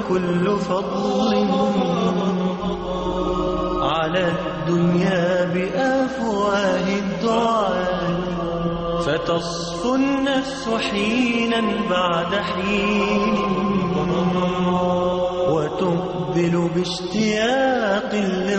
كل فضل على الدنيا بأفواه الدعاة، فتصفو النفس حينا بعد حين وتقبل باشتياق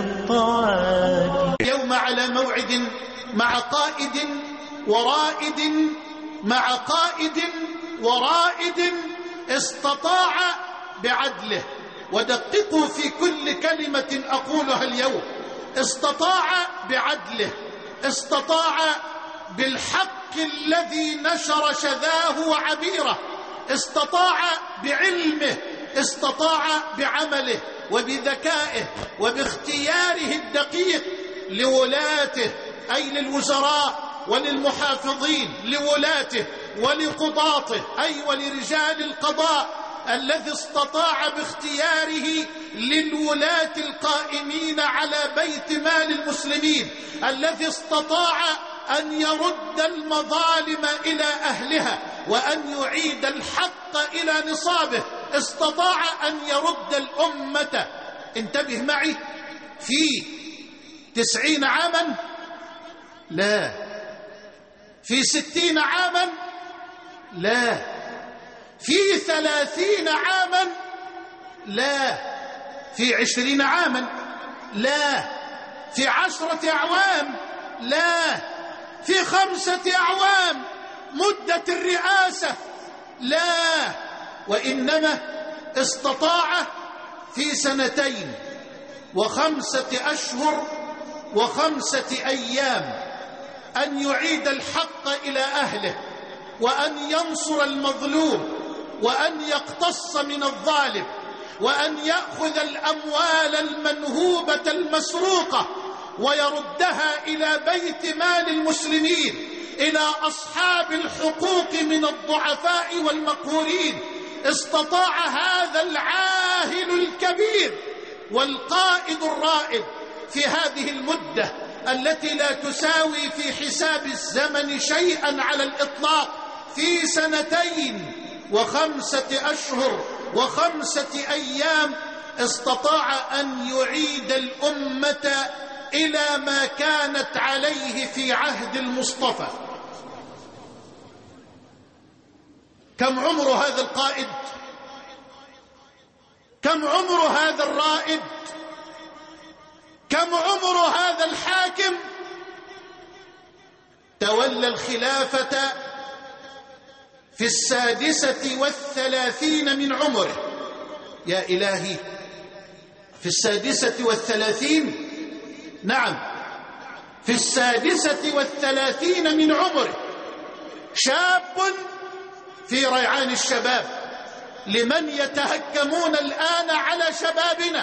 للطاعات. اليوم على موعد مع قائد ورائد، مع قائد ورائد استطاع بعدله، ودققوا في كل كلمة أقولها اليوم، استطاع بعدله، استطاع بالحق الذي نشر شذاه وعبيره، استطاع بعلمه، استطاع بعمله وبذكائه وباختياره الدقيق لولاته، أي للوزراء وللمحافظين، لولاته ولقضاته، أي ولرجال القضاء، الذي استطاع باختياره للولاة القائمين على بيت مال المسلمين، الذي استطاع أن يرد المظالم إلى أهلها وأن يعيد الحق إلى نصابه، استطاع أن يرد الأمة. انتبه معي، في 90 عاما؟ لا. في 60 عاما؟ لا. في 30 عاما؟ لا. في 20 عاما؟ لا. في 10 أعوام؟ لا. في 5 أعوام مدة الرئاسة؟ لا. وإنما استطاع في 2 و5 أشهر و5 أيام أن يعيد الحق إلى أهله، وأن ينصر المظلوم، وأن يقتص من الظالم، وأن يأخذ الأموال المنهوبة المسروقة ويردها إلى بيت مال المسلمين، إلى أصحاب الحقوق من الضعفاء والمقهورين. استطاع هذا العاهل الكبير والقائد الرائد في هذه المدة التي لا تساوي في حساب الزمن شيئا على الإطلاق، في 2 و5 أشهر و5 أيام، استطاع أن يعيد الأمة إلى ما كانت عليه في عهد المصطفى. كم عمر هذا القائد؟ كم عمر هذا الرائد؟ كم عمر هذا الحاكم؟ تولى الخلافة في 36 من عمره. يا إلهي، في 36؟ نعم، في 36 من عمره، شاب في ريعان الشباب. لمن يتهكمون الآن على شبابنا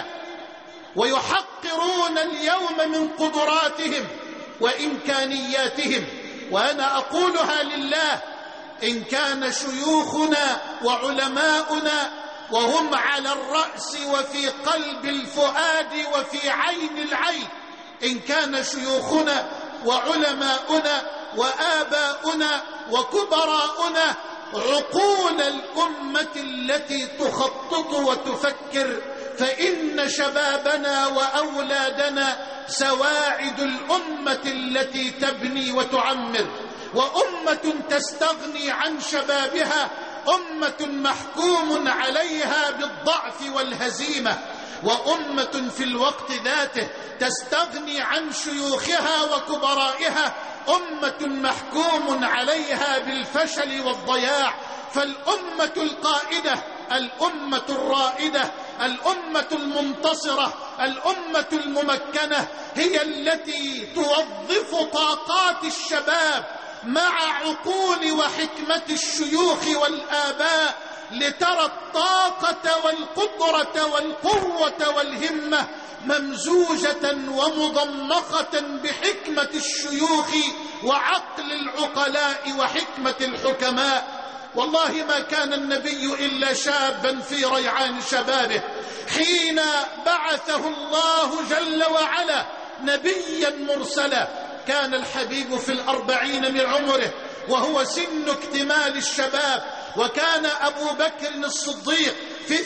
ويحقرون اليوم من قدراتهم وإمكانياتهم، وأنا أقولها لله: إن كان شيوخنا وعلماؤنا وهم على الرأس وفي قلب الفؤاد وفي عين العين، إن كان شيوخنا وعلماؤنا وآباؤنا وكبراؤنا عقول الأمة التي تخطط وتفكر، فإن شبابنا وأولادنا سواعد الأمة التي تبني وتعمر. وأمة تستغني عن شبابها أمة محكوم عليها بالضعف والهزيمة، وأمة في الوقت ذاته تستغني عن شيوخها وكبرائها أمة محكوم عليها بالفشل والضياع. فالأمة القائدة، الأمة الرائدة، الأمة المنتصرة، الأمة الممكنة هي التي توظف طاقات الشباب مع عقول وحكمة الشيوخ والآباء، لترى الطاقة والقدرة والقوة والهمة ممزوجة ومضمخة بحكمة الشيوخ وعقل العقلاء وحكمة الحكماء. والله ما كان النبي إلا شابا في ريعان شبابه حين بعثه الله جل وعلا نبيا مرسلا. كان الحبيب في 40 من عمره وهو سن اكتمال الشباب، وكان أبو بكر الصديق في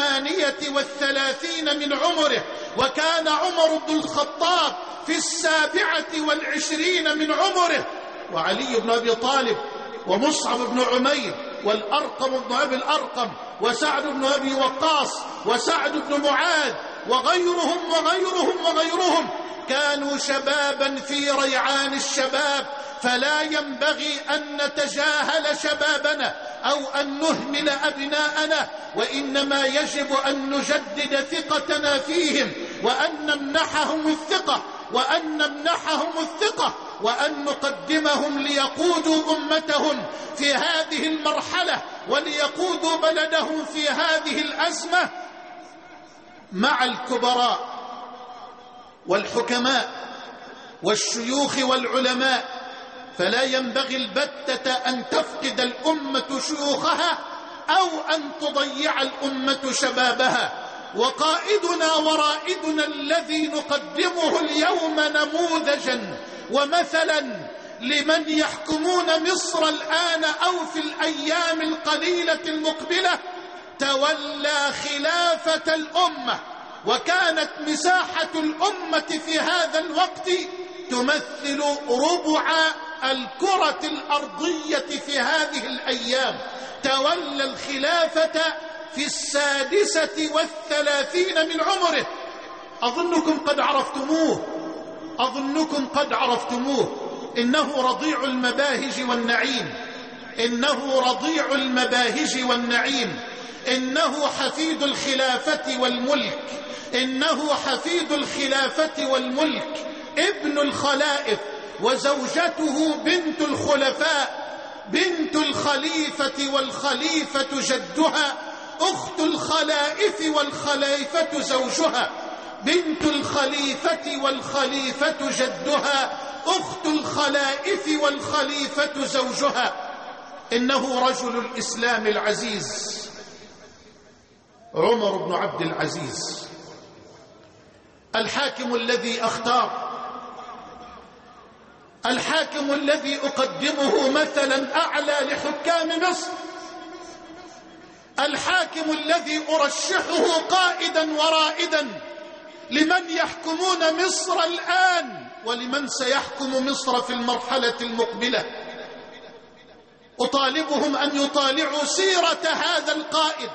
38 من عمره، وكان عمر بن الخطاب في 27 من عمره، وعلي بن أبي طالب ومصعب بن عمير والأرقم بن أبي الأرقم وسعد بن أبي وقاص وسعد بن معاذ وغيرهم كانوا شبابا في ريعان الشباب. فلا ينبغي أن نتجاهل شبابنا أو أن نهمل أبناءنا، وإنما يجب أن نجدد ثقتنا فيهم وأن نمنحهم الثقة وأن نقدمهم ليقودوا أمتهم في هذه المرحلة وليقودوا بلدهم في هذه الأزمة مع الكبراء والحكماء والشيوخ والعلماء. فلا ينبغي البتة أن تفقد الأمة شيوخها أو أن تضيع الأمة شبابها. وقائدنا ورائدنا الذي نقدمه اليوم نموذجا ومثلا لمن يحكمون مصر الآن أو في الأيام القليلة المقبلة تولى خلافة الأمة، وكانت مساحة الأمة في هذا الوقت تمثل ربع الكرة الأرضية في هذه الأيام. تولى الخلافة في 36 من عمره. أظنكم قد عرفتموه. إنه رضيع المباهج والنعيم. إنه حفيد الخلافة والملك، ابن الخلائف، وزوجته بنت الخلفاء، بنت الخليفة والخليفة جدها، أخت الخلائف والخليفة زوجها، بنت الخليفة والخليفة جدها، أخت الخلائف والخليفة زوجها. إنه رجل الإسلام العزيز عمر بن عبد العزيز، الحاكم الذي أختار، الحاكم الذي أقدمه مثلا أعلى لحكام مصر، الحاكم الذي أرشحه قائدا ورائدا لمن يحكمون مصر الآن ولمن سيحكم مصر في المرحلة المقبلة. أطالبهم أن يطالعوا سيرة هذا القائد.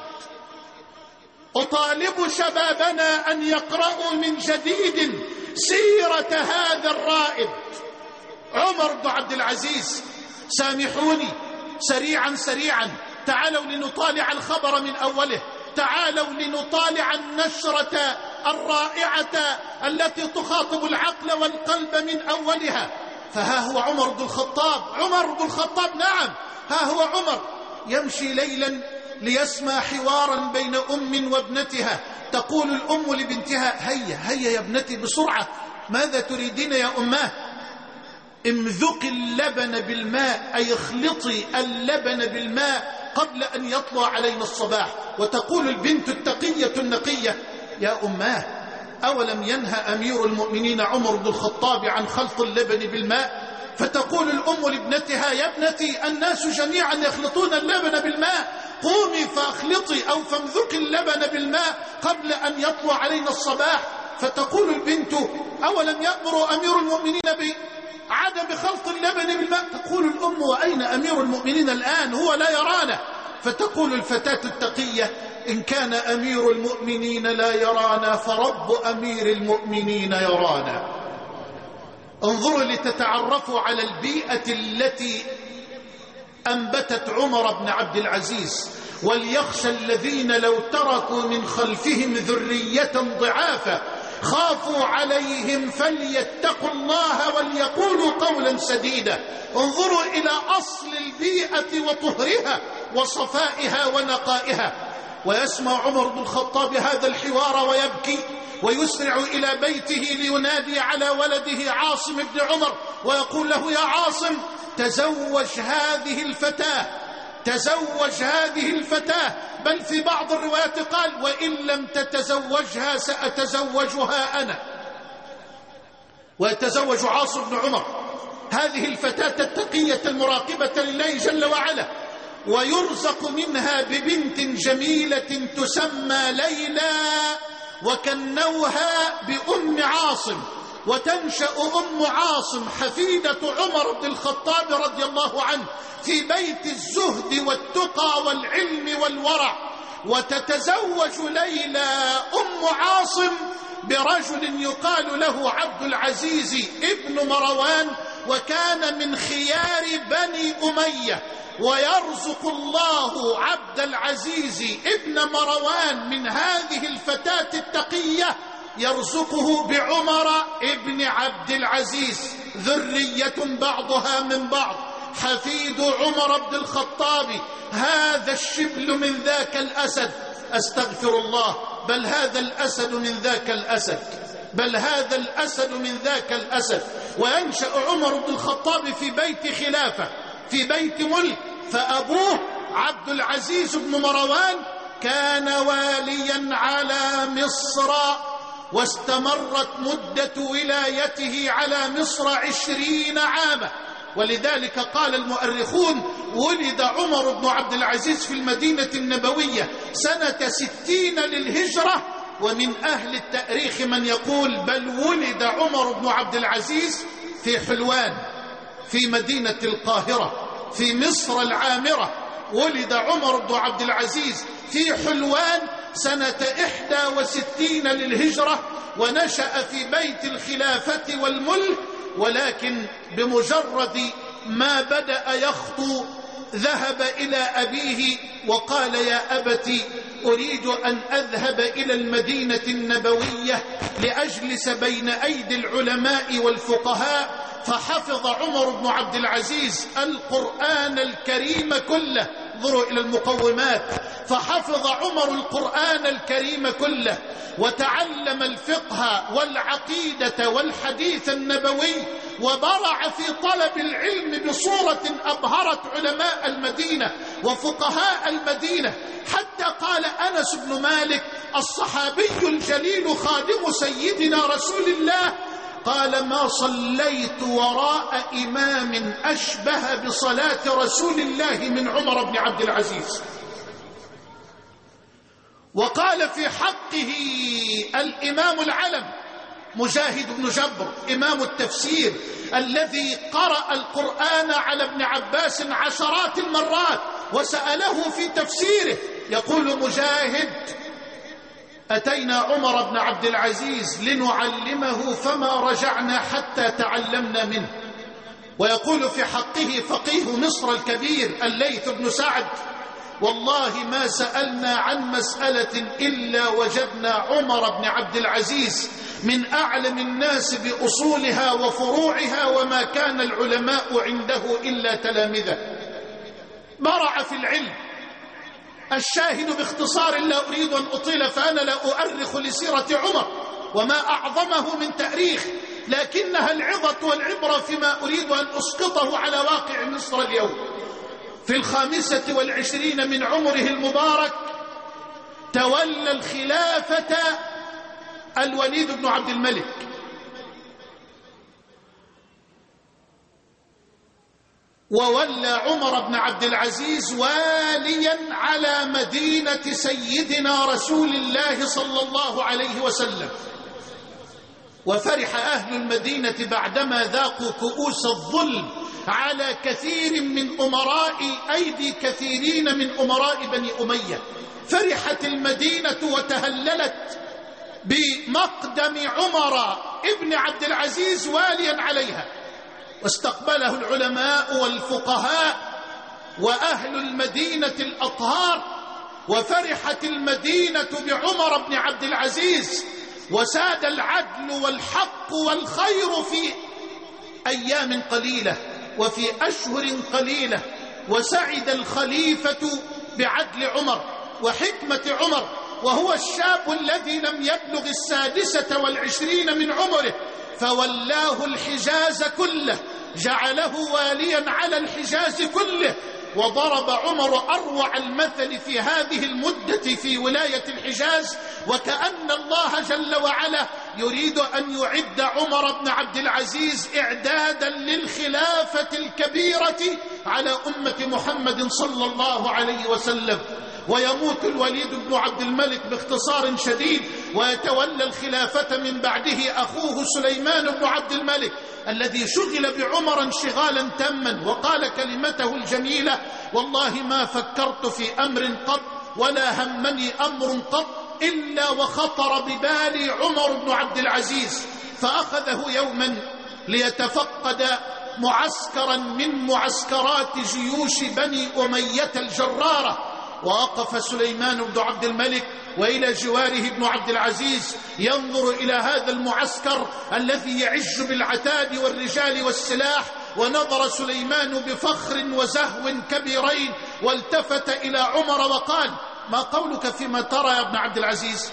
أطالب شبابنا أن يقرأوا من جديد سيرة هذا الرائد عمر بن عبد العزيز. سامحوني سريعا تعالوا لنطالع الخبر من أوله، تعالوا لنطالع النشرة الرائعة التي تخاطب العقل والقلب من أولها. فها هو عمر بن الخطاب، نعم، ها هو عمر يمشي ليلا ليسمع حوارا بين أم وابنتها. تقول الأم لبنتها: هيا يا ابنتي بسرعة، ماذا تريدين يا أماه؟ امذقي اللبن بالماء، أي اخلطي اللبن بالماء قبل أن يطلع علينا الصباح. وتقول البنت التقية النقية: يا أماه، أولم ينهى أمير المؤمنين عمر بن الخطاب عن خلط اللبن بالماء؟ فتقول الأم لابنتها: يا ابنتي، الناس جميعا يخلطون اللبن بالماء، قومي فاخلطي أو فامذقي اللبن بالماء قبل أن يطلع علينا الصباح. فتقول البنت: أولم يأمر أمير المؤمنين بعدم خلط اللبن بالماء؟ تقول الأم: وأين أمير المؤمنين الآن؟ هو لا يرانا. فتقول الفتاة التقية: إن كان أمير المؤمنين لا يرانا فرب أمير المؤمنين يرانا. انظروا لتتعرفوا على البيئة التي أنبتت عمر بن عبد العزيز. وليخشى الذين لو تركوا من خلفهم ذرية ضعافا خافوا عليهم فليتقوا الله وليقولوا قولا سديدا. انظروا إلى أصل البيئة وطهرها وصفائها ونقائها. ويسمع عمر بن الخطاب هذا الحوار ويبكي، ويسرع إلى بيته لينادي على ولده عاصم بن عمر ويقول له: يا عاصم، تزوج هذه الفتاة، بل في بعض الروايات قال: وإن لم تتزوجها سأتزوجها أنا. ويتزوج عاصم بن عمر هذه الفتاة التقية المراقبة لله جل وعلا، ويرزق منها ببنت جميلة تسمى ليلى وكنوها بأم عاصم، وتنشأ أم عاصم حفيدة عمر بن الخطاب رضي الله عنه في بيت الزهد والتقى والعلم والورع، وتتزوج ليلى أم عاصم برجل يقال له عبد العزيز ابن مروان، وكان من خيار بني أمية، ويرزق الله عبد العزيز ابن مروان من هذه الفتاة التقية، يرزقه بعمر ابن عبد العزيز، ذرية بعضها من بعض، حفيد عمر بن الخطاب، هذا الشبل من ذاك الأسد، أستغفر الله، بل هذا الأسد من ذاك الأسد، بل هذا الأسد من ذاك الأسد. وينشأ عمر بن الخطاب في بيت خلافة، في بيت ملك، فأبوه عبد العزيز بن مروان كان واليا على مصر، واستمرت مدة ولايته على مصر 20 عاما. ولذلك قال المؤرخون: ولد عمر بن عبد العزيز في المدينة النبوية سنة 60 للهجرة، ومن أهل التاريخ من يقول بل ولد عمر بن عبد العزيز في حلوان في مدينة القاهرة في مصر العامرة. ولد عمر بن عبد العزيز في حلوان سنة 61 للهجرة، ونشأ في بيت الخلافة والملك، ولكن بمجرد ما بدأ يخطو ذهب إلى أبيه وقال: يا أبت، أريد أن أذهب إلى المدينة النبوية لأجلس بين أيدي العلماء والفقهاء. فحفظ عمر بن عبد العزيز القرآن الكريم كله، انظروا إلى المقومات، فحفظ عمر القرآن الكريم كله، وتعلم الفقه والعقيدة والحديث النبوي، وبرع في طلب العلم بصورة أبهرت علماء المدينة وفقهاء المدينة، حتى قال أنس بن مالك الصحابي الجليل خادم سيدنا رسول الله، قال: ما صليت وراء إمام أشبه بصلاة رسول الله من عمر بن عبد العزيز. وقال في حقه الإمام العلم مجاهد بن جبر إمام التفسير الذي قرأ القرآن على ابن عباس 10 مرات وسأله في تفسيره، يقول مجاهد: أتينا عمر بن عبد العزيز لنعلمه فما رجعنا حتى تعلمنا منه. ويقول في حقه فقيه مصر الكبير الليث بن سعد: والله ما سألنا عن مسألة إلا وجدنا عمر بن عبد العزيز من أعلم الناس بأصولها وفروعها، وما كان العلماء عنده إلا تلامذة. برع في العلم. الشاهد باختصار، لا أريد أن أطيل فأنا لا أؤرخ لسيرة عمر وما أعظمه من تاريخ، لكنها العظة والعبرة فيما أريد أن أسقطه على واقع مصر اليوم. في 25 من عمره المبارك تولى الخلافة الوليد بن عبد الملك، وولى عمر بن عبد العزيز واليا على مدينة سيدنا رسول الله صلى الله عليه وسلم. وفرح أهل المدينة بعدما ذاقوا كؤوس الظلم على كثير من أمراء أيدي كثيرين من أمراء بني أمية. فرحت المدينة وتهللت بمقدم عمر ابن عبد العزيز واليا عليها، واستقبله العلماء والفقهاء وأهل المدينة الأطهار، وفرحت المدينة بعمر بن عبد العزيز، وساد العدل والحق والخير في أيام قليلة وفي أشهر قليلة، وسعد الخليفة بعدل عمر وحكمة عمر، وهو الشاب الذي لم يبلغ 26 من عمره، فولاه الحجاز كله، جعله واليا على الحجاز كله. وضرب عمر أروع المثل في هذه المدة في ولاية الحجاز، وكأن الله جل وعلا يريد أن يعد عمر بن عبد العزيز إعدادا للخلافة الكبيرة على أمة محمد صلى الله عليه وسلم. ويموت الوليد بن عبد الملك باختصار شديد، ويتولى الخلافة من بعده أخوه سليمان بن عبد الملك الذي شغل بعمر انشغالا تاما، وقال كلمته الجميلة: والله ما فكرت في أمر قط ولا همني أمر قط إلا وخطر ببالي عمر بن عبد العزيز. فأخذه يوما ليتفقد معسكرا من معسكرات جيوش بني أمية الجرارة، ووقف سليمان بن عبد الملك وإلى جواره ابن عبد العزيز ينظر إلى هذا المعسكر الذي يعج بالعتاد والرجال والسلاح. ونظر سليمان بفخر وزهو كبيرين، والتفت إلى عمر وقال: ما قولك فيما ترى يا ابن عبد العزيز؟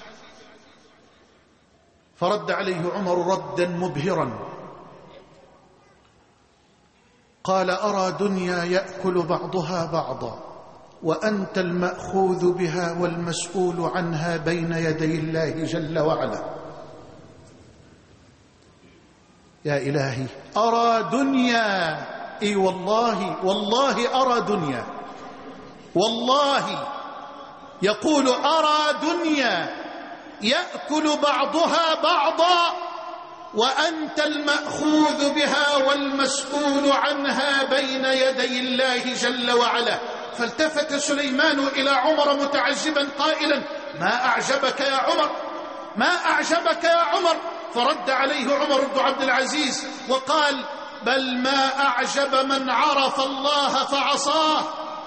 فرد عليه عمر ردا مبهرا، قال: أرى دنيا يأكل بعضها بعضا، وأنت المأخوذ بها والمسؤول عنها بين يدي الله جل وعلا. يا إلهي، أرى دنيا، إي والله أرى دنيا، والله يقول: أرى دنيا يأكل بعضها بعضا، وأنت المأخوذ بها والمسؤول عنها بين يدي الله جل وعلا. فالتفت سليمان إلى عمر متعجبا قائلا: ما أعجبك يا عمر؟ ما أعجبك يا عمر؟ فرد عليه عمر بن عبد العزيز وقال: بل ما أعجب من عرف الله فعصاه،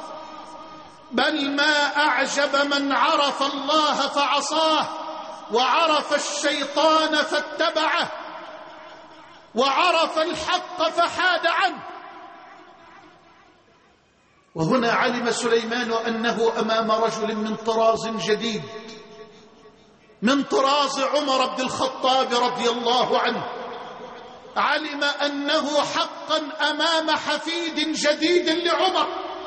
بل ما أعجب من عرف الله فعصاه، وعرف الشيطان فاتبعه، وعرف الحق فحاد عنه. وهنا علم سليمان أنه أمام رجل من طراز جديد، من طراز عمر بن الخطاب رضي الله عنه. علم أنه حقا أمام حفيد جديد لعمر.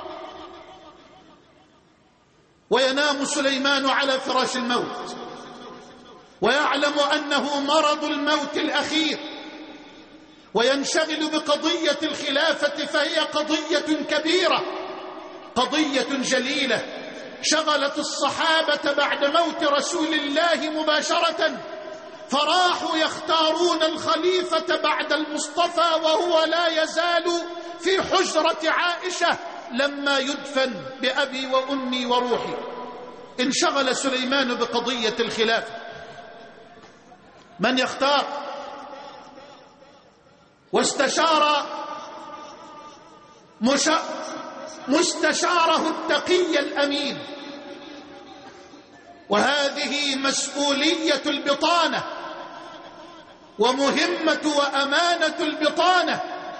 وينام سليمان على فراش الموت، ويعلم أنه مرض الموت الأخير، وينشغل بقضية الخلافة، فهي قضية كبيرة، قضية جليلة شغلت الصحابة بعد موت رسول الله مباشرة، فراحوا يختارون الخليفة بعد المصطفى وهو لا يزال في حجرة عائشة لما يدفن بأبي وأمي وروحي. انشغل سليمان بقضية الخلافة، من يختار؟ واستشار مستشاره التقي الأمين. وهذه مسؤولية البطانة ومهمة وأمانة البطانة،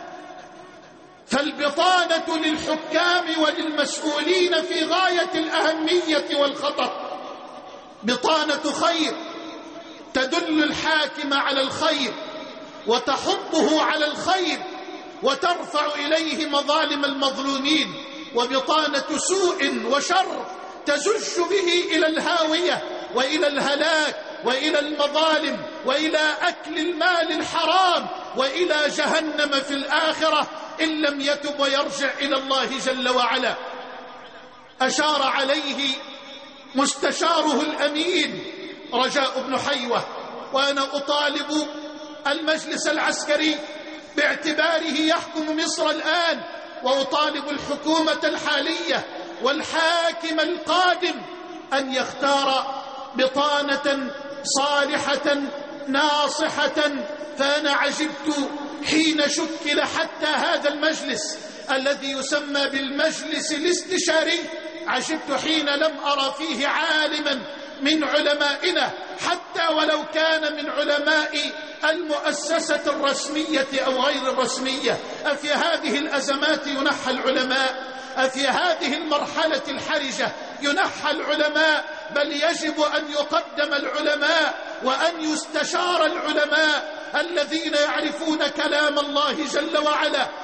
فالبطانة للحكام وللمسؤولين في غاية الأهمية والخطر. بطانة خير تدل الحاكم على الخير وتحضه على الخير وترفع إليه مظالم المظلومين، وبطانة سوء وشر تزج به إلى الهاوية وإلى الهلاك وإلى المظالم وإلى أكل المال الحرام وإلى جهنم في الآخرة إن لم يتب ويرجع إلى الله جل وعلا. أشار عليه مستشاره الأمين رجاء بن حيوة. وأنا أطالب المجلس العسكري باعتباره يحكم مصر الآن، وأطالب الحكومة الحالية والحاكم القادم أن يختار بطانة صالحة ناصحة. فأنا عجبت حين شكل حتى هذا المجلس الذي يسمى بالمجلس الاستشاري، عجبت حين لم أرى فيه عالما من علمائنا حتى ولو كان من علماء المؤسسة الرسمية أو غير الرسمية. أفي هذه الأزمات ينحى العلماء؟ أفي هذه المرحلة الحرجة ينحى العلماء؟ بل يجب أن يقدم العلماء وأن يستشار العلماء الذين يعرفون كلام الله جل وعلا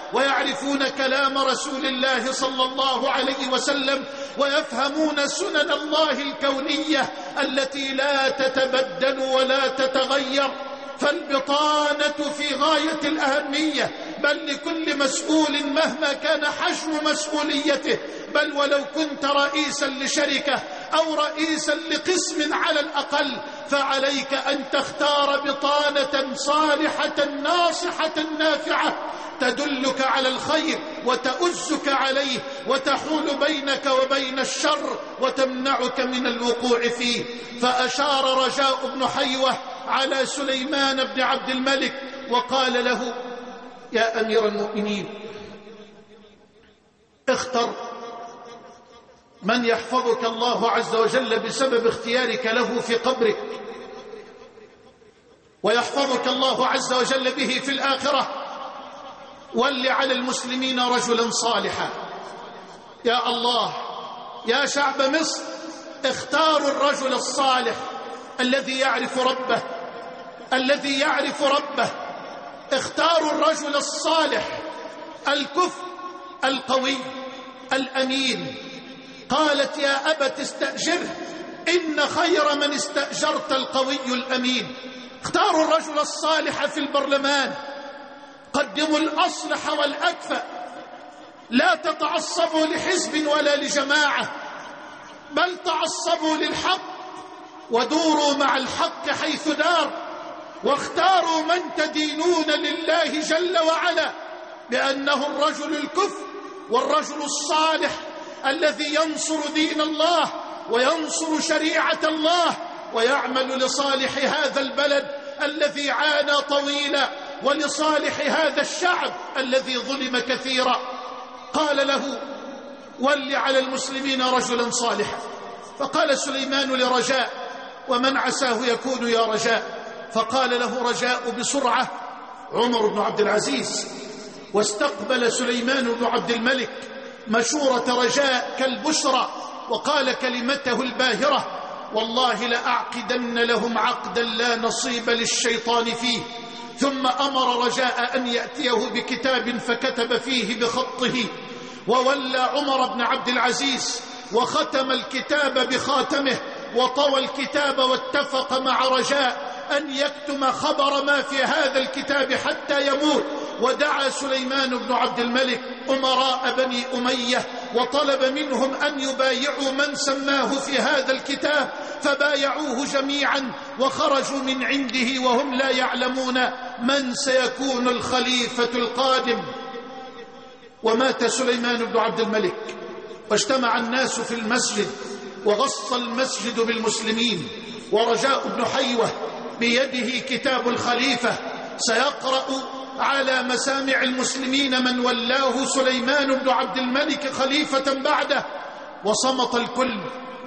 ويعرفون كلام رسول الله صلى الله عليه وسلم، ويفهمون سنن الله الكونية التي لا تتبدل ولا تتغير. فالبطانة في غاية الأهمية، بل لكل مسؤول مهما كان حجم مسؤوليته، بل ولو كنت رئيسا لشركة أو رئيسا لقسم على الأقل، فعليك أن تختار بطانة صالحة ناصحة نافعة تدلك على الخير وتؤزك عليه وتحول بينك وبين الشر وتمنعك من الوقوع فيه. فأشار رجاء بن حيوة على سليمان بن عبد الملك وقال له: يا أمير المؤمنين، اختر من يحفظك الله عز وجل بسبب اختيارك له في قبرك، ويحفظك الله عز وجل به في الآخرة. ول على المسلمين رجلا صالحا. يا الله، يا شعب مصر، اختاروا الرجل الصالح الذي يعرف ربه، الذي يعرف ربه. اختاروا الرجل الصالح الكفء القوي الأمين. قالت: يا أبت استأجره، إن خير من استأجرت القوي الأمين. اختاروا الرجل الصالح في البرلمان، قدموا الأصلح والأكفأ، لا تتعصبوا لحزب ولا لجماعة، بل تعصبوا للحق ودوروا مع الحق حيث دار، واختاروا من تدينون لله جل وعلا بأنه الرجل الكفء والرجل الصالح الذي ينصر دين الله وينصر شريعة الله ويعمل لصالح هذا البلد الذي عانى طويلا، ولصالح هذا الشعب الذي ظلم كثيرا. قال له: ول على المسلمين رجلا صالحا. فقال سليمان لرجاء: ومن عساه يكون يا رجاء؟ فقال له رجاء بسرعة: عمر بن عبد العزيز. واستقبل سليمان بن عبد الملك مشورة رجاء كالبشرى، وقال كلمته الباهرة: والله لأعقدن لهم عقدا لا نصيب للشيطان فيه. ثم أمر رجاء أن يأتيه بكتاب فكتب فيه بخطه، وولى عمر بن عبد العزيز وختم الكتاب بخاتمه وطوى الكتاب، واتفق مع رجاء أن يكتم خبر ما في هذا الكتاب حتى يموت. ودعا سليمان بن عبد الملك أمراء بني أمية وطلب منهم أن يبايعوا من سماه في هذا الكتاب، فبايعوه جميعا وخرجوا من عنده وهم لا يعلمون من سيكون الخليفة القادم. ومات سليمان بن عبد الملك، واجتمع الناس في المسجد، وغص المسجد بالمسلمين، ورجاء بن حيوة بيده كتاب الخليفة سيقرأ على مسامع المسلمين من ولاه سليمان بن عبد الملك خليفة بعده. وصمت الكل،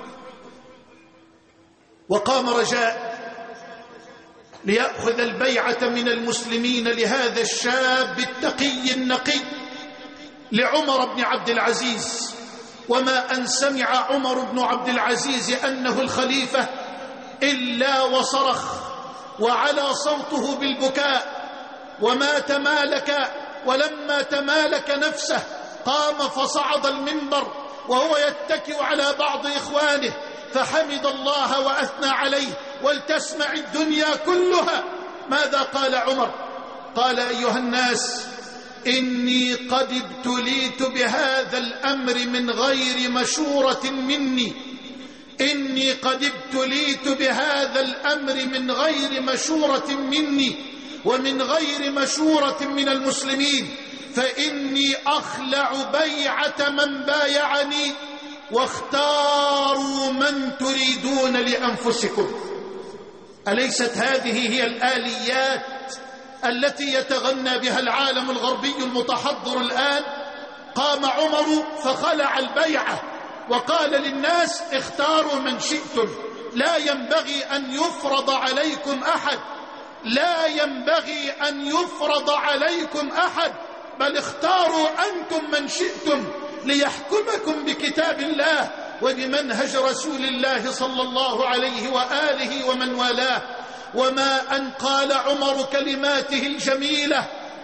وقام رجاء ليأخذ البيعة من المسلمين لهذا الشاب التقي النقي لعمر بن عبد العزيز. وما أن سمع عمر بن عبد العزيز أنه الخليفة إلا وصرخ وعلى صوته بالبكاء، وما تمالك. ولما تمالك نفسه قام فصعد المنبر وهو يتكئ على بعض إخوانه، فحمد الله وأثنى عليه، ولتسمع الدنيا كلها ماذا قال عمر. قال: أيها الناس، إني قد ابتليت بهذا الأمر من غير مشورة مني، إني قد ابتليت بهذا الأمر من غير مشورة مني ومن غير مشورة من المسلمين، فإني أخلع بيعة من بايعني، واختاروا من تريدون لأنفسكم. أليست هذه هي الآليات التي يتغنى بها العالم الغربي المتحضر الآن؟ قام عمر فخلع البيعة وقال للناس: اختاروا من شئتم، لا ينبغي أن يفرض عليكم أحد، لا ينبغي أن يفرض عليكم أحد، بل اختاروا أنتم من شئتم ليحكمكم بكتاب الله وبمنهج رسول الله صلى الله عليه وآله ومن والاه. وما أن قال عمر كلماته الجميلة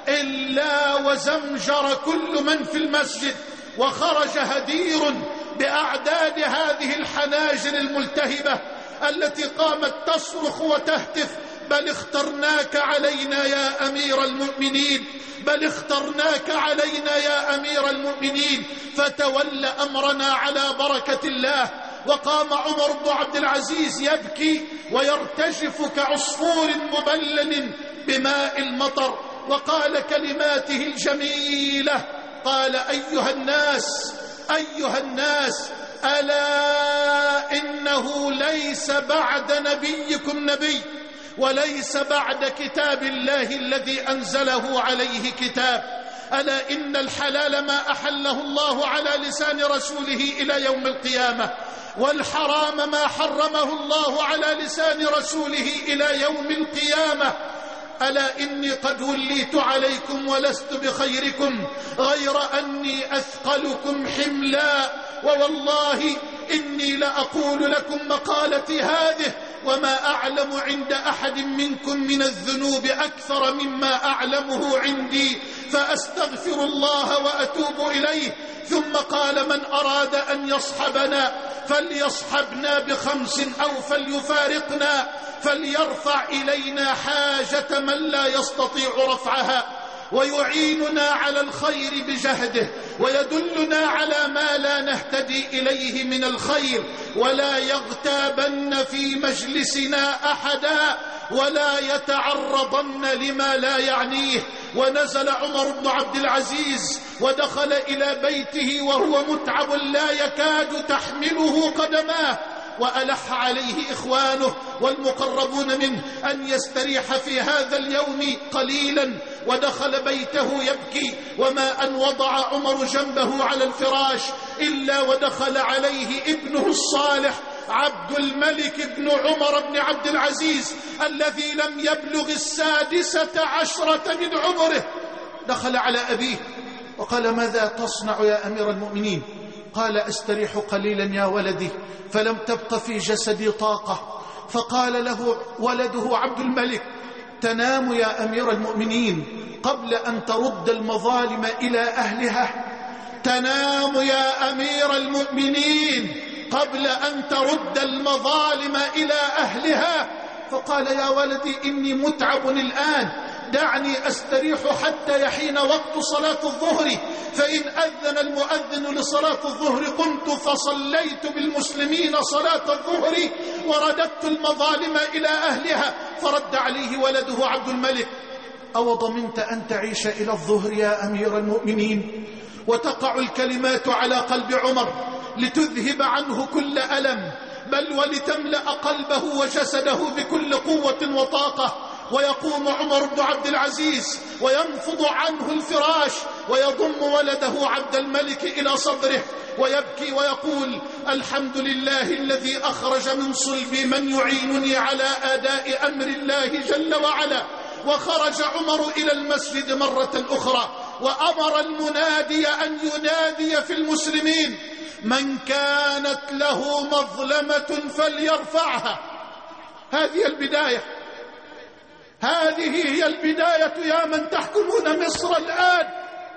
إلا وزمجر كل من في المسجد، وخرج هدير بأعداد هذه الحناجر الملتهبة التي قامت تصرخ وتهتف: بل اخترناك علينا يا أمير المؤمنين، بل اخترناك علينا يا أمير المؤمنين، فتولى أمرنا على بركة الله. وقام عمر بن عبد العزيز يبكي ويرتجف كعصفور مبلل بماء المطر، وقال كلماته الجميلة، قال: أيها الناس، أيها الناس، ألا إنه ليس بعد نبيكم نبي، وليس بعد كتاب الله الذي أنزله عليه كتاب. ألا إن الحلال ما أحله الله على لسان رسوله إلى يوم القيامة، والحرام ما حرمه الله على لسان رسوله إلى يوم القيامة. ألا إني قد وليت عليكم ولست بخيركم، غير أني أثقلكم حملا، ووالله إني لأقول لكم مقالتي هذه وما أعلم عند أحد منكم من الذنوب أكثر مما أعلمه عندي، فأستغفر الله وأتوب إليه. ثم قال: من أراد أن يصحبنا فليصحبنا ب5 أو فليفارقنا، فليرفع إلينا حاجة من لا يستطيع رفعها، ويعيننا على الخير بجهده، ويدلنا على ما لا نهتدي إليه من الخير، ولا يغتابن في مجلسنا أحدا، ولا يتعرضن لما لا يعنيه. ونزل عمر بن عبد العزيز ودخل إلى بيته وهو متعب لا يكاد تحمله قدماه، وألح عليه إخوانه والمقربون منه أن يستريح في هذا اليوم قليلا، ودخل بيته يبكي. وما أن وضع عمر جنبه على الفراش إلا ودخل عليه ابنه الصالح عبد الملك بن عمر بن عبد العزيز الذي لم يبلغ 16 من عمره. دخل على أبيه وقال: ماذا تصنع يا أمير المؤمنين؟ قال: أستريح قليلا يا ولدي، فلم تبق في جسدي طاقة. فقال له ولده عبد الملك: تنام يا أمير المؤمنين قبل أن ترد المظالم إلى أهلها، تنام يا أمير المؤمنين قبل أن ترد المظالم إلى أهلها. فقال: يا ولدي إني متعب الآن، دعني أستريح حتى يحين وقت صلاة الظهر، فإن أذن المؤذن لصلاة الظهر قمت فصليت بالمسلمين صلاة الظهر ورددت المظالم إلى أهلها. فرد عليه ولده عبد الملك: أو ضمنت أن تعيش إلى الظهر يا أمير المؤمنين؟ وتقع الكلمات على قلب عمر لتذهب عنه كل ألم، بل ولتملأ قلبه وجسده بكل قوة وطاقة. ويقوم عمر بن عبد العزيز وينفض عنه الفراش ويضم ولده عبد الملك إلى صدره ويبكي ويقول: الحمد لله الذي أخرج من صلبي من يعينني على أداء أمر الله جل وعلا. وخرج عمر إلى المسجد مرة أخرى وأمر المنادي أن ينادي في المسلمين: من كانت له مظلمة فليرفعها. هذه البداية، هذه هي البداية يا من تحكمون مصر الآن،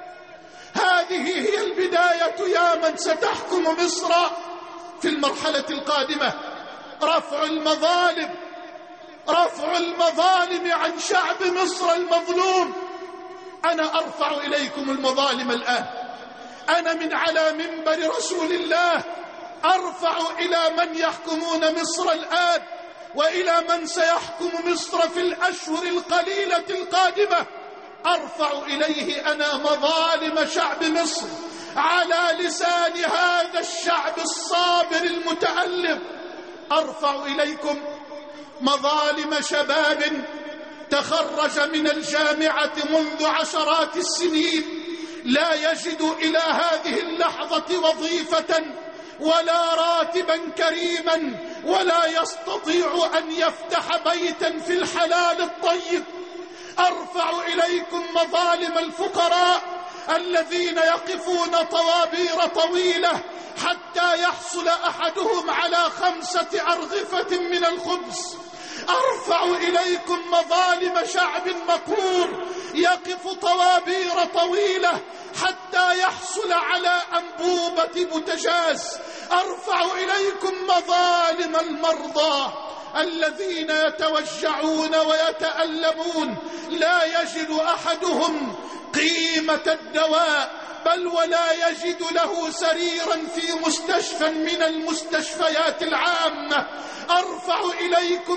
هذه هي البداية يا من ستحكم مصر في المرحلة القادمة. رفع المظالم، رفع المظالم عن شعب مصر المظلوم. أنا أرفع إليكم المظالم الآن، أنا من على منبر رسول الله أرفع إلى من يحكمون مصر الآن وإلى من سيحكم مصر في الأشهر القليلة القادمة. أرفع إليه أنا مظالم شعب مصر على لسان هذا الشعب الصابر المتألم. أرفع إليكم مظالم شباب تخرج من الجامعة منذ عشرات السنين لا يجد إلى هذه اللحظة وظيفة ولا راتبا كريما ولا يستطيع أن يفتح بيتا في الحلال الطيب. أرفع إليكم مظالم الفقراء الذين يقفون طوابير طويلة حتى يحصل أحدهم على 5 أرغفة من الخبز. أرفع إليكم مظالم شعب مقهور يقف طوابير طويلة حتى يحصل على أنبوبة بوتاجاز. أرفع إليكم مظالم المرضى الذين يتوجعون ويتألمون، لا يجد أحدهم قيمة الدواء، بل ولا يجد له سريرا في مستشفى من المستشفيات العامة. أرفع إليكم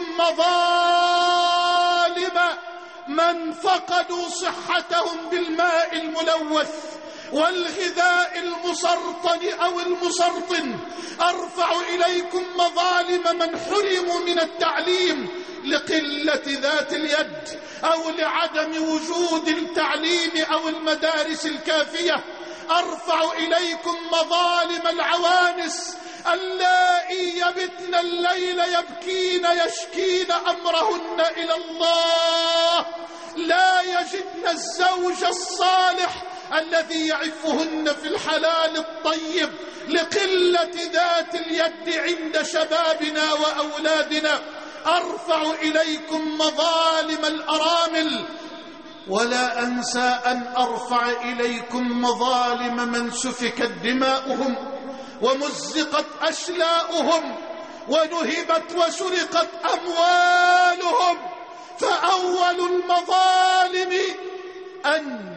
مظالم من فقدوا صحتهم بالماء الملوث والغذاء المسرطن أو المسرطن. أرفع إليكم مظالم من حرموا من التعليم لقلة ذات اليد أو لعدم وجود التعليم أو المدارس الكافية. أرفع إليكم مظالم العوانس اللائي يبتن الليل يبكين يشكين أمرهن إلى الله، لا يجدن الزوج الصالح الذي يعفهن في الحلال الطيب لقلة ذات اليد عند شبابنا وأولادنا. أرفع إليكم مظالم الأرامل، ولا أنسى أن أرفع إليكم مظالم من سفكت دماؤهم ومزقت أشلاؤهم ونهبت وسرقت أموالهم. فأول المظالم أن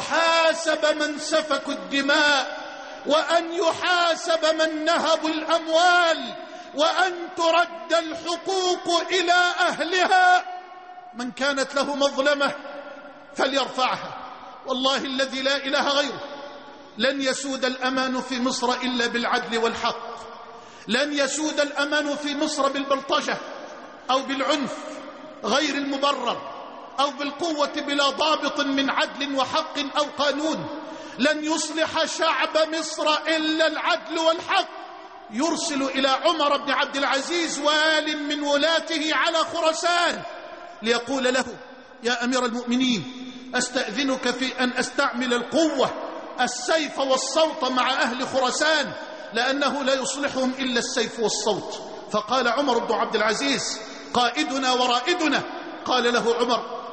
يحاسب من سفكوا الدماء، وأن يحاسب من نهبوا الأموال، وأن ترد الحقوق إلى أهلها. من كانت له مظلمة فليرفعها. والله الذي لا إله غيره لن يسود الأمان في مصر إلا بالعدل والحق. لن يسود الأمان في مصر بالبلطجة أو بالعنف غير المبرر أو بالقوة بلا ضابط من عدل وحق أو قانون. لن يصلح شعب مصر إلا العدل والحق. يرسل إلى عمر بن عبد العزيز وال من ولاته على خراسان ليقول له: يا أمير المؤمنين، أستأذنك في أن أستعمل القوة السيف والصوت مع أهل خراسان، لأنه لا يصلحهم إلا السيف والصوت. فقال عمر بن عبد العزيز: قائدنا ورائدنا. قال له عمر: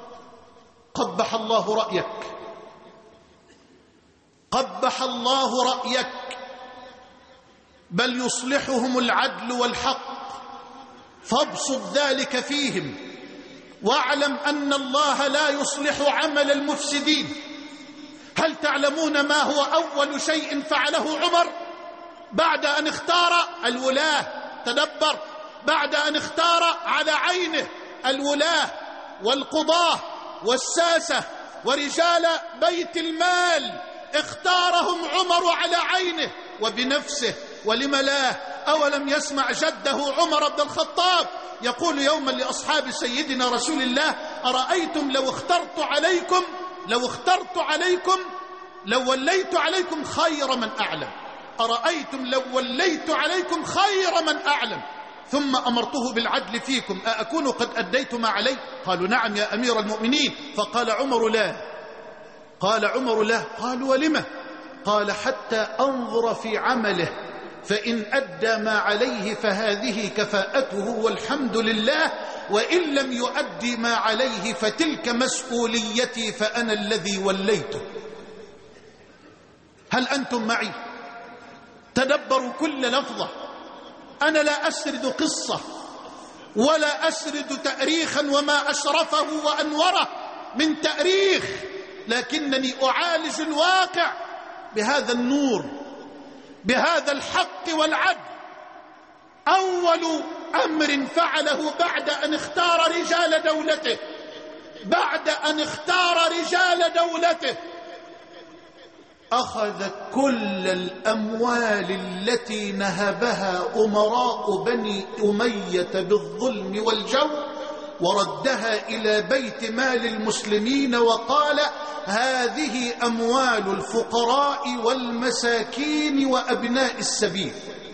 قبح الله رأيك، قبح الله رأيك، بل يصلحهم العدل والحق، فابسط ذلك فيهم، واعلم أن الله لا يصلح عمل المفسدين. هل تعلمون ما هو أول شيء فعله عمر بعد أن اختار الولاة؟ تدبر، بعد أن اختار على عينه الولاة والقضاة والساسة ورجال بيت المال، اختارهم عمر على عينه وبنفسه. ولم لا؟ أولم يسمع جده عمر بن الخطاب يقول يوما لأصحاب سيدنا رسول الله: أرأيتم لو اخترت عليكم لو وليت عليكم خير من أعلم. أرأيتم لو وليت عليكم خير من أعلم ثم أمرته بالعدل فيكم، أأكون قد أديت ما علي؟ قالوا: نعم يا أمير المؤمنين. فقال عمر: لا. قال عمر: لا. قالوا: ولم؟ قال: حتى أنظر في عمله، فإن أدى ما عليه فهذه كفاءته والحمد لله، وإن لم يؤدي ما عليه فتلك مسؤوليتي، فأنا الذي وليته. هل أنتم معي؟ تدبروا كل لفظة. أنا لا أسرد قصة ولا أسرد تاريخا وما أشرفه وأنوره من تاريخ، لكنني أعالج الواقع بهذا النور، بهذا الحق والعدل. أول أمر فعله بعد أن اختار رجال دولته، أخذ كل الأموال التي نهبها أمراء بني أمية بالظلم والجور وردها إلى بيت مال المسلمين، وقال: هذه أموال الفقراء والمساكين وأبناء السبيل.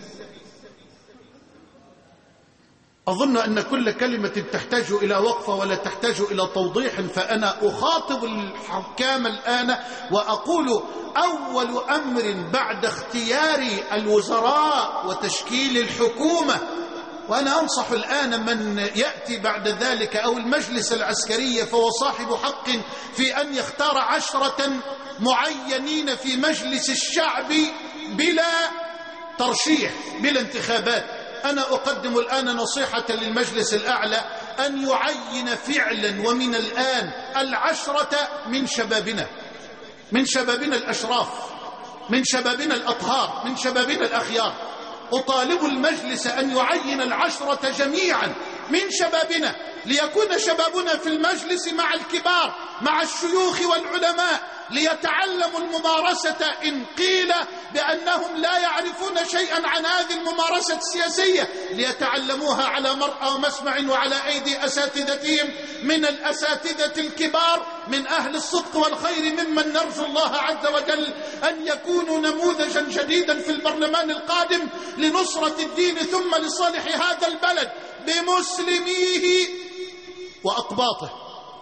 أظن أن كل كلمة تحتاج إلى وقفة ولا تحتاج إلى توضيح، فأنا أخاطب الحكام الآن وأقول: أول أمر بعد اختيار الوزراء وتشكيل الحكومة وأنا أنصح الآن من يأتي بعد ذلك أو المجلس العسكري فهو صاحب حق في أن يختار 10 معينين في مجلس الشعب بلا ترشيح، بلا انتخابات. أنا أقدم الآن نصيحة للمجلس الأعلى أن يعين فعلا ومن الآن 10 من شبابنا، من شبابنا الأشراف، من شبابنا الأطهار، من شبابنا الأخيار. أطالب المجلس أن يعين 10 جميعا من شبابنا، ليكون شبابنا في المجلس مع الكبار، مع الشيوخ والعلماء، ليتعلموا الممارسة إن قيل بأنهم لا يعرفون شيئا عن هذه الممارسة السياسية، ليتعلموها على مرأى ومسمع وعلى أيدي أساتذتهم من الأساتذة الكبار، من أهل الصدق والخير، ممن نرجو الله عز وجل أن يكونوا نموذجا جديدا في البرلمان القادم لنصرة الدين ثم لصالح هذا البلد بمسلميه وأقباطه.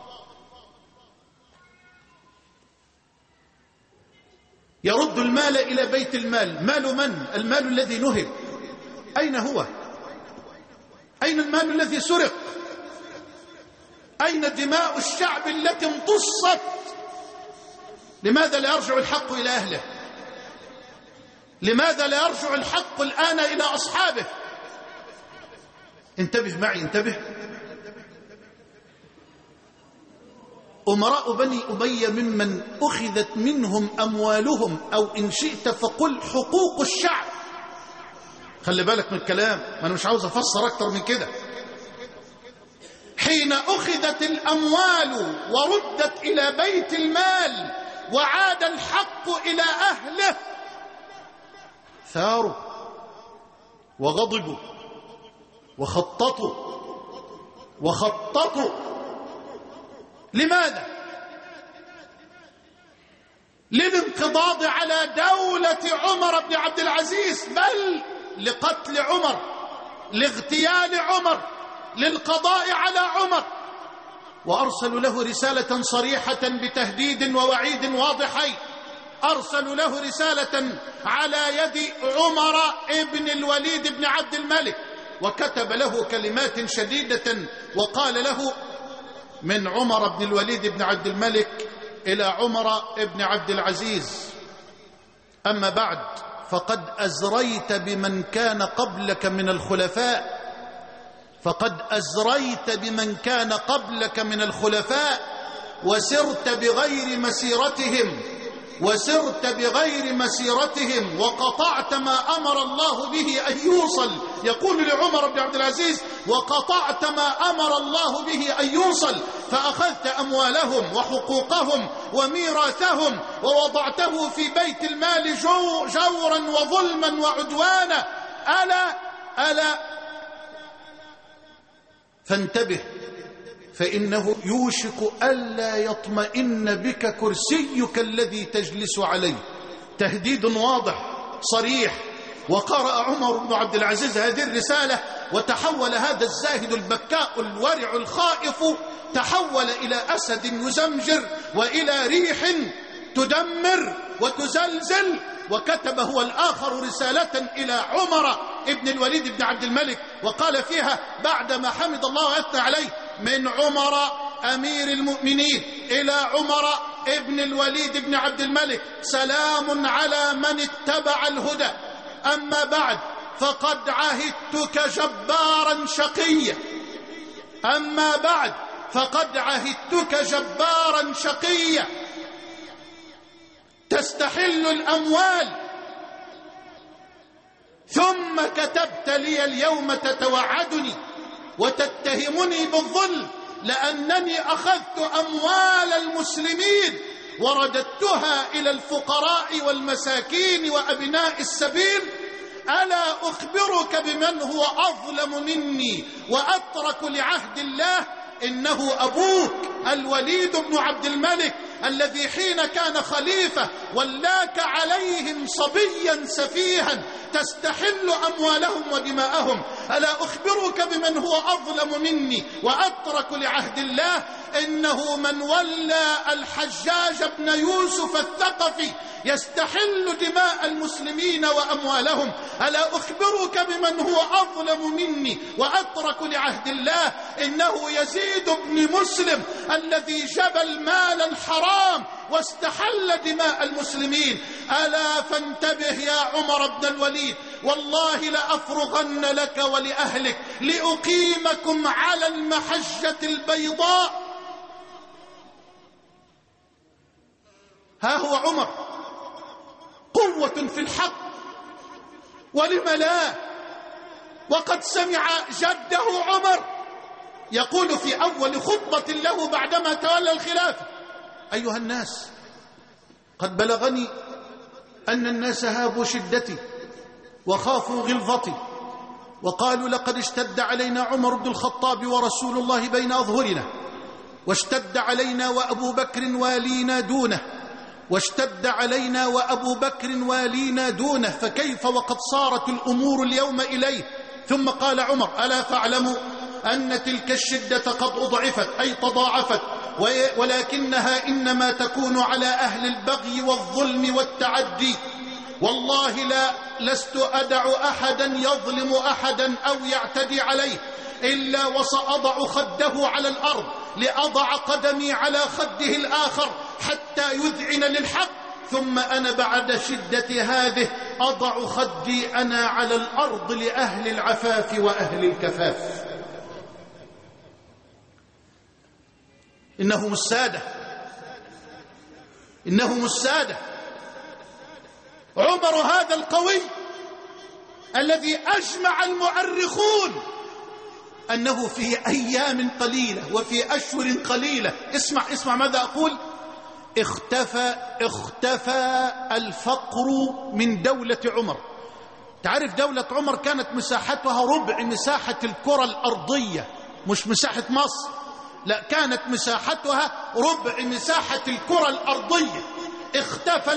يرد المال إلى بيت المال. مال من؟ المال الذي نهب. أين هو؟ أين المال الذي سرق؟ أين دماء الشعب التي امتصت؟ لماذا لا يرجع الحق إلى أهله؟ لماذا لا يرجع الحق الآن إلى أصحابه؟ انتبه معي، انتبه. أمراء بني أمية ممن أخذت منهم أموالهم، أو إن شئت فقل حقوق الشعب. خلي بالك من الكلام، ما أنا مش عاوز أفسر أكتر من كده. حين أخذت الأموال وردت إلى بيت المال وعاد الحق إلى أهله، ثاروا وغضبوا وخططوا. لماذا؟ للانقضاض على دولة عمر بن عبد العزيز، بل لقتل عمر، لاغتيال عمر، للقضاء على عمر. وأرسلوا له رسالة صريحة بتهديد ووعيد واضحين. أرسلوا له رسالة على يد عمر ابن الوليد بن عبد الملك، وكتب له كلمات شديدة وقال له: من عمر بن الوليد بن عبد الملك إلى عمر بن عبد العزيز: أما بعد، فقد أزريت بمن كان قبلك من الخلفاء، فقد أزريت بمن كان قبلك من الخلفاء، وسرت بغير مسيرتهم وقطعت ما أمر الله به أن يوصل. يقول لعمر بن عبد العزيز: وقطعت ما أمر الله به أن يوصل، فأخذت أموالهم وحقوقهم وميراثهم ووضعته في بيت المال جورا وظلما وعدوانا. ألا فانتبه، فإنه يوشك ألا يطمئن بك كرسيك الذي تجلس عليه. تهديد واضح صريح. وقرأ عمر بن عبد العزيز هذه الرسالة، وتحول هذا الزاهد البكاء الورع الخائف، تحول إلى أسد يزمجر وإلى ريح تدمر وتزلزل. وكتب هو الآخر رسالة إلى عمر ابن الوليد بن عبد الملك، وقال فيها بعدما حمد الله وأثنى عليه: من عمر أمير المؤمنين إلى عمر ابن الوليد بن عبد الملك، سلام على من اتبع الهدى. أما بعد، فقد عهدتك جبارا شقيا. أما بعد، فقد عهدتك جبارا شقيا، تستحل الأموال، ثم كتبت لي اليوم تتوعدني وتتهمني بالظلم، لأنني أخذت أموال المسلمين ورددتها إلى الفقراء والمساكين وأبناء السبيل. ألا أخبرك بمن هو أظلم مني وأترك لعهد الله؟ إنه أبوك الوليد بن عبد الملك، الذي حين كان خليفة ولاك عليهم صبيا سفيها تستحل أموالهم ودماءهم. ألا أخبرك بمن هو أظلم مني وأترك لعهد الله؟ إنه من ولى الحجاج بن يوسف الثقفي يستحل دماء المسلمين وأموالهم. ألا أخبرك بمن هو أظلم مني وأترك لعهد الله؟ إنه يزيد بن مسلم الذي جبى المال الحرام واستحل دماء المسلمين. ألا فانتبه يا عمر بن الوليد، والله لأفرغن لك ولأهلك لأقيمكم على المحجة البيضاء. ها هو عمر قوة في الحق، ولم لا؟ وقد سمع جده عمر يقول في أول خطبة له بعدما تولى الخلافة: أيها الناس، قد بلغني أن الناس هابوا شدتي وخافوا غلظتي، وقالوا لقد اشتد علينا عمر بن الخطاب ورسول الله بين أظهرنا، واشتد علينا وأبو بكر والينا دونه، واشتد علينا وأبو بكر والينا دونه، فكيف وقد صارت الأمور اليوم إليه؟ ثم قال عمر: ألا فاعلموا أن تلك الشدة قد أضعفت أي تضاعفت، ولكنها إنما تكون على أهل البغي والظلم والتعدي. والله لست أدع أحدا يظلم أحدا أو يعتدي عليه إلا وسأضع خده على الأرض لأضع قدمي على خده الآخر حتى يذعن للحق، ثم أنا بعد شدة هذه أضع خدي أنا على الأرض لأهل العفاف وأهل الكفاف. إنهم السادة، إنهم السادة. عمر هذا القوي الذي أجمع المؤرخون أنه في أيام قليلة وفي أشهر قليلة، اسمع ماذا أقول: اختفى الفقر من دولة عمر. تعرف دولة عمر كانت مساحتها ربع مساحة الكرة الأرضية، مش مساحة مصر، لا، كانت مساحتها ربع مساحة الكرة الأرضية. اختفى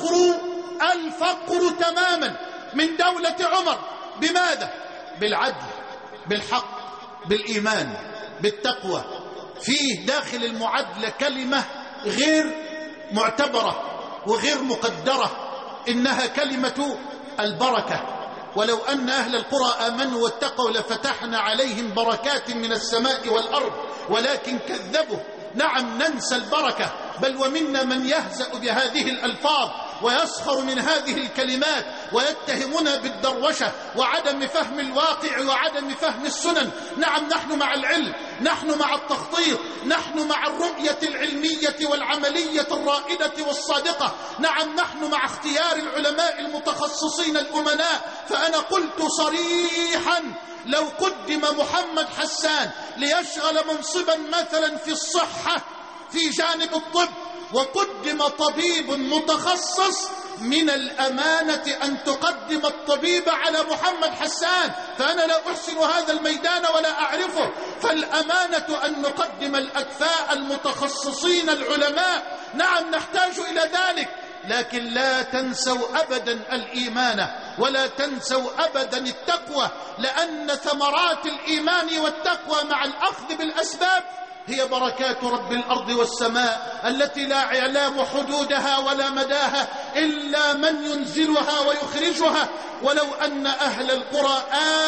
الفقر تماما من دولة عمر. بماذا؟ بالعدل، بالحق، بالإيمان، بالتقوى. فيه داخل المعادلة كلمة غير معتبرة وغير مقدرة، إنها كلمة البركة. ولو أن أهل القرى آمنوا واتقوا لفتحنا عليهم بركات من السماء والأرض، ولكن كذبوا. نعم، ننسى البركة، بل ومنا من يهزأ بهذه الألفاظ ويسخر من هذه الكلمات ويتهمنا بالدروشة وعدم فهم الواقع وعدم فهم السنن. نعم، نحن مع العلم، نحن مع التخطيط، نحن مع الرؤية العلمية والعملية الرائدة والصادقة. نعم، نحن مع اختيار العلماء المتخصصين الأمناء. فأنا قلت صريحا: لو قدم محمد حسان ليشغل منصبا مثلا في الصحة في جانب الطب، وقدم طبيب متخصص، من الأمانة أن تقدم الطبيب على محمد حسان، فأنا لا أحسن هذا الميدان ولا أعرفه. فالأمانة أن نقدم الأكفاء المتخصصين العلماء. نعم، نحتاج إلى ذلك، لكن لا تنسوا أبدا الإيمان ولا تنسوا أبدا التقوى، لأن ثمرات الإيمان والتقوى مع الأخذ بالأسباب هي بركات رب الأرض والسماء التي لا يعلم حدودها ولا مداها إلا من ينزلها ويخرجها. ولو أن أهل القرى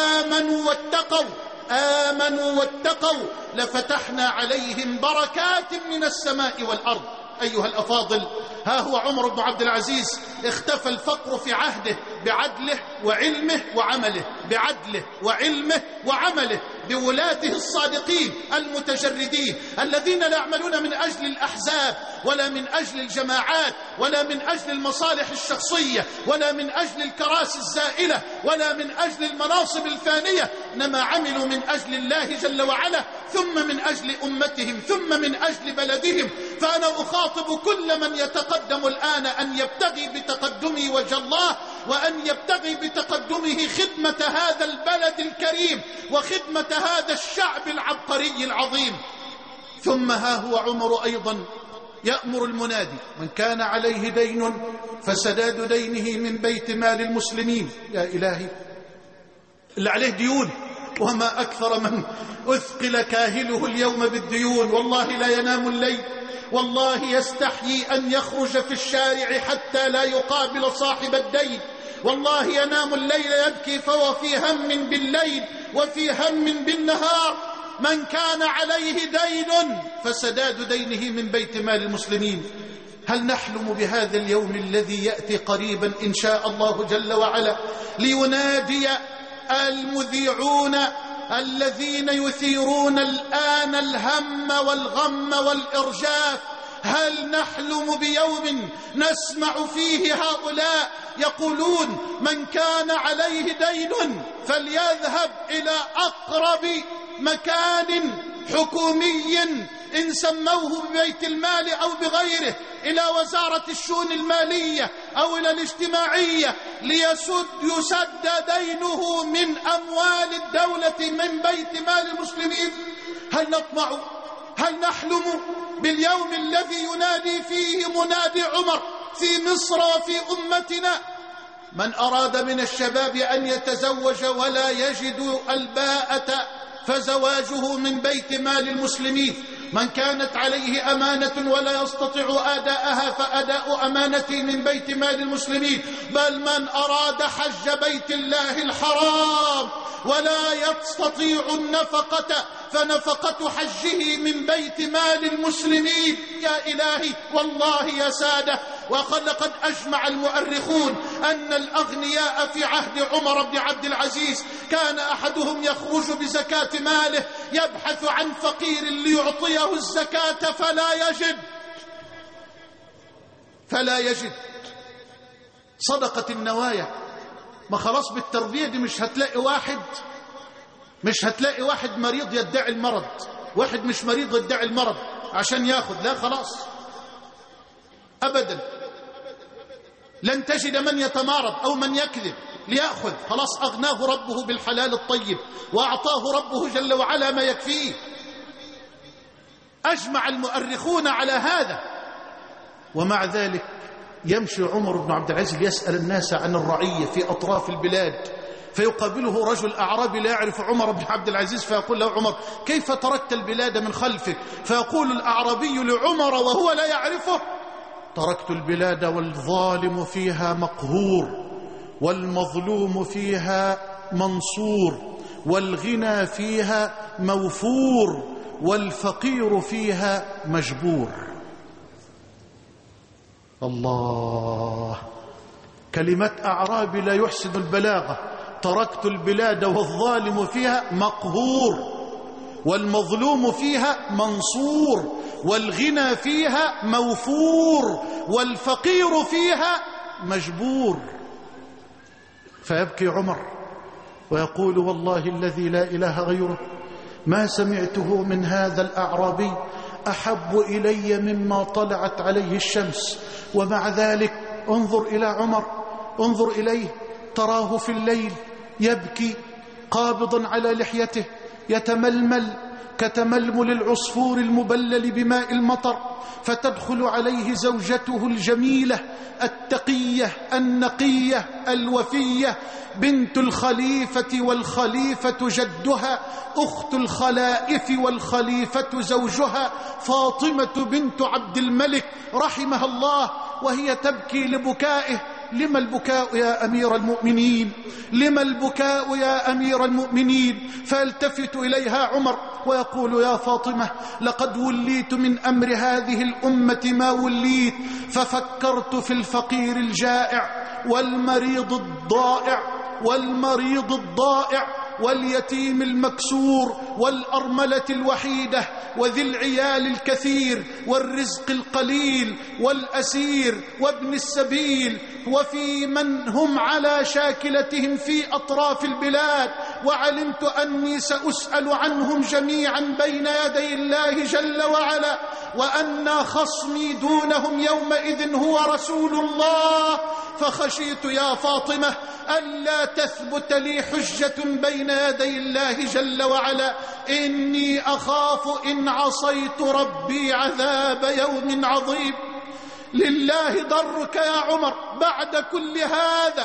آمنوا واتقوا لفتحنا عليهم بركات من السماء والأرض. أيها الأفاضل، ها هو عمر بن عبد العزيز اختفى الفقر في عهده بعدله وعلمه وعمله، بعدله وعلمه وعمله، بولاته الصادقين المتجردين الذين لا يعملون من أجل الأحزاب ولا من أجل الجماعات ولا من أجل المصالح الشخصية ولا من أجل الكراسي الزائلة ولا من أجل المناصب الفانية، إنما عملوا من أجل الله جل وعلا، ثم من أجل أمتهم، ثم من أجل بلدهم. فأنا أخاطب كل من يتقدم الآن أن يبتغي بتقدمه وجه الله، وأن يبتغي بتقدمه خدمة هذا البلد الكريم وخدمة هذا الشعب العبقري العظيم. ثم ها هو عمر أيضا يأمر المنادي: من كان عليه دين فسداد دينه من بيت مال المسلمين. يا إلهي، اللي عليه ديون وما أكثر من أثقل كاهله اليوم بالديون. والله لا ينام الليل، والله يستحيي أن يخرج في الشارع حتى لا يقابل صاحب الدين. والله ينام الليل يبكي فهو في هم بالليل وفي هم بالنهار. من كان عليه دين فسداد دينه من بيت مال المسلمين. هل نحلم بهذا اليوم الذي يأتي قريبا إن شاء الله جل وعلا لينادي المذيعون الذين يثيرون الآن الهم والغم والإرجاف؟ هل نحلم بيوم نسمع فيه هؤلاء يقولون من كان عليه دين فليذهب إلى أقرب مكان حكومي إن سموه ببيت المال أو بغيره، إلى وزارة الشؤون المالية أو إلى الاجتماعية ليسد دينه من أموال الدولة من بيت مال المسلمين؟ هل نحلم باليوم الذي ينادي فيه منادي عمر في مصر وفي أمتنا: من أراد من الشباب أن يتزوج ولا يجد الباءة فزواجه من بيت مال المسلمين، من كانت عليه أمانة ولا يستطيع أداءها فأداء أمانته من بيت مال المسلمين، بل من أراد حج بيت الله الحرام ولا يستطيع النفقة فنفقة حجه من بيت مال المسلمين. يا إلهي والله يا سادة، ولقد أجمع المؤرخون أن الأغنياء في عهد عمر بن عبد العزيز كان أحدهم يخرج بزكاة ماله يبحث عن فقير ليعطيه الزكاة فلا يجد. صدقة النوايا. ما خلاص بالتربية دي مش هتلاقي واحد مريض يدعي المرض، واحد مش مريض يدعي المرض عشان ياخذ، لا خلاص أبدا. لن تجد من يتمارض أو من يكذب ليأخذ، خلاص أغناه ربه بالحلال الطيب وأعطاه ربه جل وعلا ما يكفيه. أجمع المؤرخون على هذا، ومع ذلك يمشي عمر بن عبد العزيز يسأل الناس عن الرعية في أطراف البلاد، فيقابله رجل أعرابي لا يعرف عمر بن عبد العزيز، فيقول له عمر: كيف تركت البلاد من خلفك؟ فيقول الأعرابي لعمر وهو لا يعرفه: تركت البلاد والظالم فيها مقهور، والمظلوم فيها منصور، والغنى فيها موفور، والفقير فيها مجبور. الله، كلمات أعرابي لا يحسن البلاغة. تركت البلاد والظالم فيها مقهور، والمظلوم فيها منصور، والغنى فيها موفور، والفقير فيها مجبور. فيبكي عمر ويقول: والله الذي لا إله غيره ما سمعته من هذا الأعرابي أحب إلي مما طلعت عليه الشمس. ومع ذلك انظر إلى عمر، انظر إليه، تراه في الليل يبكي قابضا على لحيته يتململ كتململ العصفور المبلل بماء المطر، فتدخل عليه زوجته الجميلة التقية النقية الوفية بنت الخليفة والخليفة جدها، أخت الخلائف والخليفة زوجها، فاطمة بنت عبد الملك رحمها الله، وهي تبكي لبكائه. لما البكاء يا أمير المؤمنين؟ لما البكاء يا أمير المؤمنين؟ فيلتفت إليها عمر ويقول: يا فاطمة، لقد وليت من أمر هذه الأمة ما وليت، ففكرت في الفقير الجائع والمريض الضائع واليتيم المكسور والأرملة الوحيدة وذي العيال الكثير والرزق القليل والأسير وابن السبيل، وفي من هم على شاكلتهم في أطراف البلاد، وعلمت أني سأسأل عنهم جميعا بين يدي الله جل وعلا، وأن خصمي دونهم يومئذ هو رسول الله. فخشيت يا فاطمة ألا تثبت لي حجة بين يدي الله جل وعلا، إني أخاف إن عصيت ربي عذاب يوم عظيم. لله ضرك يا عمر بعد كل هذا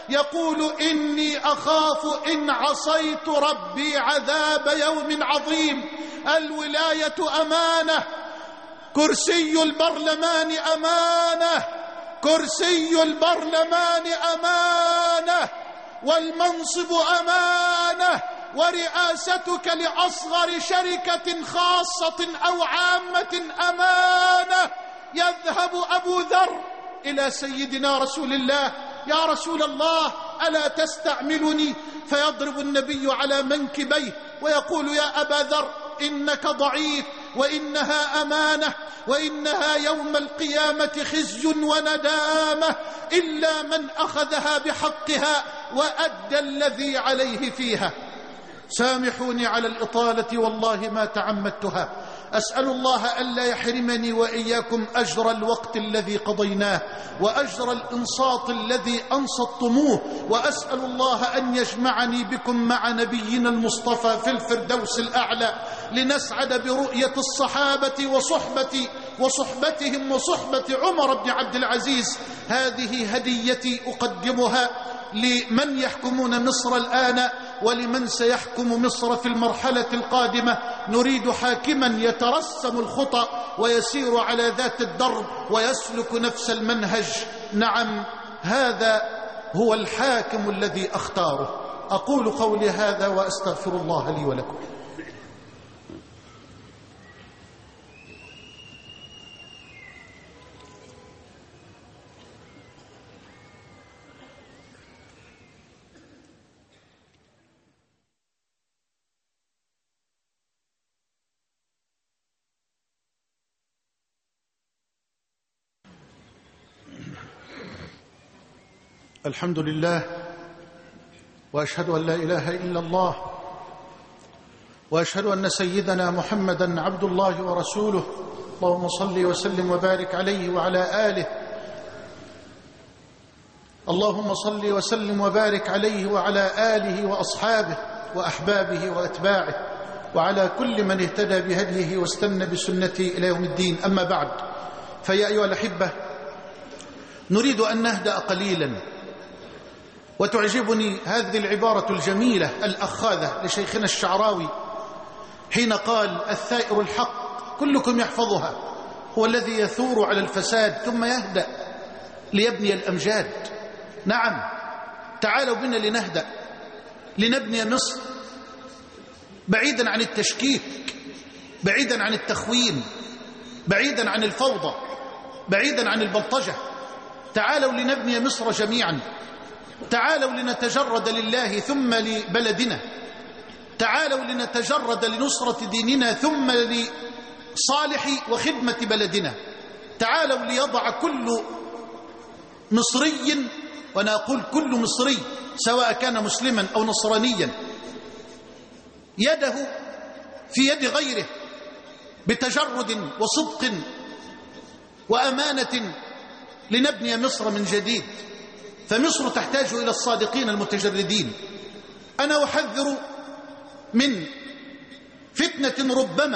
يقول إني أخاف إن عصيت ربي عذاب يوم عظيم. الولاية أمانة، كرسي البرلمان أمانة، كرسي البرلمان أمانة، والمنصب أمانة، ورئاستك لأصغر شركة خاصة أو عامة أمانة. يذهب أبو ذر إلى سيدنا رسول الله: يا رسول الله ألا تستعملني؟ فيضرب النبي على منكبيه ويقول: يا أبا ذر إنك ضعيف، وإنها أمانة، وإنها يوم القيامة خزي وندامة إلا من أخذها بحقها وأدى الذي عليه فيها. سامحوني على الإطالة، والله ما تعمدتها. أسأل الله ألا يحرمني وإياكم أجر الوقت الذي قضيناه وأجر الإنصات الذي أنصتموه، وأسأل الله أن يجمعني بكم مع نبينا المصطفى في الفردوس الأعلى لنسعد برؤية الصحابة وصحبتهم وصحبة عمر بن عبد العزيز. هذه هديتي أقدمها لمن يحكمون مصر الآن ولمن سيحكم مصر في المرحلة القادمة. نريد حاكما يترسم الخطى ويسير على ذات الدرب ويسلك نفس المنهج. نعم، هذا هو الحاكم الذي أختاره. أقول قولي هذا وأستغفر الله لي ولكم. الحمد لله، وأشهد أن لا إله إلا الله، وأشهد أن سيدنا محمدا عبد الله ورسوله. اللهم صل وسلم وبارك عليه وعلى آله. اللهم صل وسلم وبارك عليه وعلى آله وأصحابه وأحبابه وأتباعه وعلى كل من اهتدى بهديه واستنى بسنته إلى يوم الدين. أما بعد، فيا أيها الأحبة، نريد أن نهدأ قليلا. وتعجبني هذه العبارة الجميلة الأخاذة لشيخنا الشعراوي حين قال: الثائر الحق كلكم يحفظها هو الذي يثور على الفساد ثم يهدأ ليبني الأمجاد. نعم، تعالوا بنا لنهدأ لنبني مصر بعيدا عن التشكيك، بعيدا عن التخوين، بعيدا عن الفوضى، بعيدا عن البلطجة. تعالوا لنبني مصر جميعا. تعالوا لنتجرد لله ثم لبلدنا. تعالوا لنتجرد لنصرة ديننا ثم لصالح وخدمة بلدنا. تعالوا ليضع كل مصري، وأنا أقول كل مصري سواء كان مسلما أو نصرانيا، يده في يد غيره بتجرد وصدق وأمانة لنبني مصر من جديد. فمصر تحتاج إلى الصادقين المتجردين. أنا أحذر من فتنة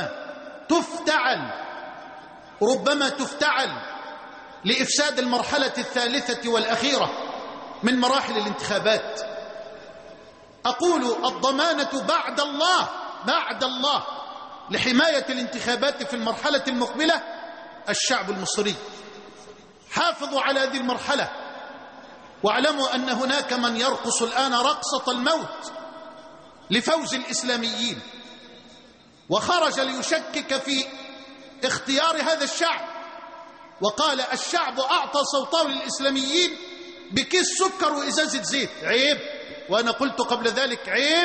ربما تفتعل لإفساد المرحلة الثالثة والأخيرة من مراحل الانتخابات. أقول: الضمانة بعد الله لحماية الانتخابات في المرحلة المقبلة الشعب المصري. حافظوا على هذه المرحلة، واعلموا أن هناك من يرقص الآن رقصة الموت لفوز الإسلاميين، وخرج ليشكك في اختيار هذا الشعب، وقال: الشعب أعطى صوته للإسلاميين بكيس سكر وإزازة زيت. عيب. وأنا قلت قبل ذلك: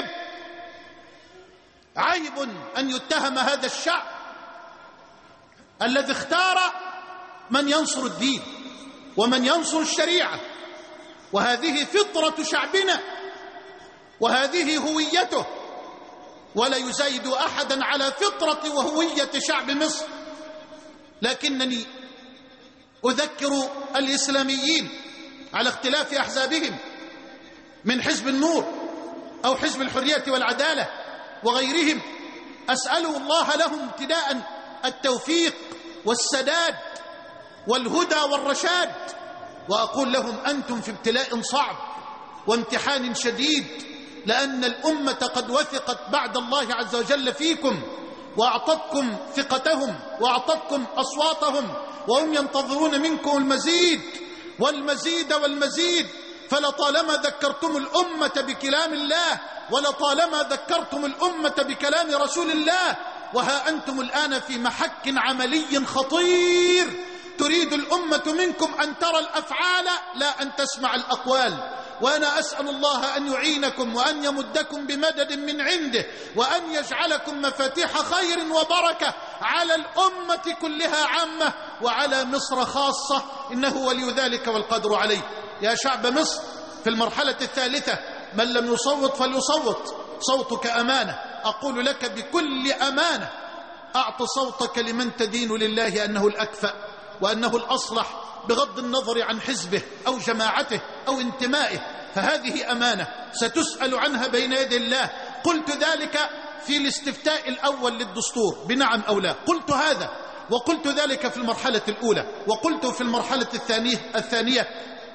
عيب أن يتهم هذا الشعب الذي اختار من ينصر الدين ومن ينصر الشريعة، وهذه فطرة شعبنا وهذه هويته، ولا يزايد أحدا على فطرة وهوية شعب مصر. لكنني أذكر الإسلاميين على اختلاف أحزابهم من حزب النور أو حزب الحرية والعدالة وغيرهم، أسأل الله لهم ابتداء التوفيق والسداد والهدى والرشاد، وأقول لهم: أنتم في ابتلاء صعب، وامتحان شديد، لأن الأمة قد وثقت بعد الله عز وجل فيكم وأعطتكم ثقتهم وأعطتكم أصواتهم، وهم ينتظرون منكم المزيد والمزيد والمزيد. فلطالما ذكرتم الأمة بكلام الله، ولطالما ذكرتم الأمة بكلام رسول الله، وها أنتم الآن في محك عملي خطير. تريد الأمة منكم أن ترى الأفعال لا أن تسمع الأقوال. وأنا أسأل الله أن يعينكم وأن يمدكم بمدد من عنده، وأن يجعلكم مفاتيح خير وبركة على الأمة كلها عامة، وعلى مصر خاصة، إنه ولي ذلك والقدر عليه. يا شعب مصر، في المرحلة الثالثة من لم يصوت فليصوت، صوتك أمانة. أقول لك بكل أمانة، أعط صوتك لمن تدين لله أنه الأكفأ وأنه الأصلح، بغض النظر عن حزبه أو جماعته أو انتمائه، فهذه أمانة ستسأل عنها بين يدي الله. قلت ذلك في الاستفتاء الأول للدستور بنعم أو لا، قلت هذا، وقلت ذلك في المرحلة الأولى، وقلت في المرحلة الثانية